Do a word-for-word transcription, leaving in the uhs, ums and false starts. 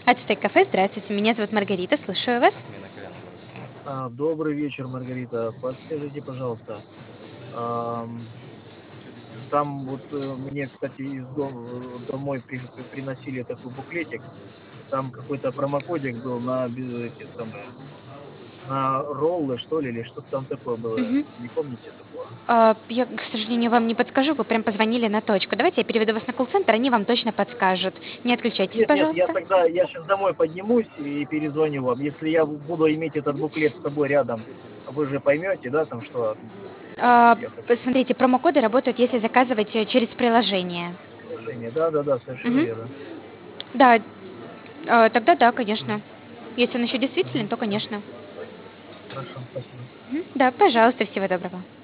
Ацтек кафе, здравствуйте, меня зовут Маргарита, слушаю вас. А, добрый вечер, Маргарита. Подскажите, пожалуйста, ам, там вот э, мне, кстати, из дом, э, домой при- при- приносили такой буклетик, и там какой-то промокодик был на бе- эти самые, на роллы, что ли, или что-то там такое было. Мгм. Не помните такого? А, я, к сожалению, вам не подскажу, вы прям позвонили на точку. Давайте я переведу вас на колл-центр, они вам точно подскажут. Не отключайтесь, Нет, нет, я пожалуйста. тогда, я сейчас домой поднимусь и перезвоню вам. Если я буду иметь этот Мгм. буклет с собой рядом, вы же поймете, да, там что А, я хочу. Посмотрите, промокоды работают, если заказывать э, через приложение. Приложение. Да, да, да, совершенно Мгм. верно. Да, а, тогда да, конечно. Мгм. Если он еще действителен, Мгм. то Все. конечно. Хорошо, спасибо. Мгм. Да, пожалуйста, всего доброго.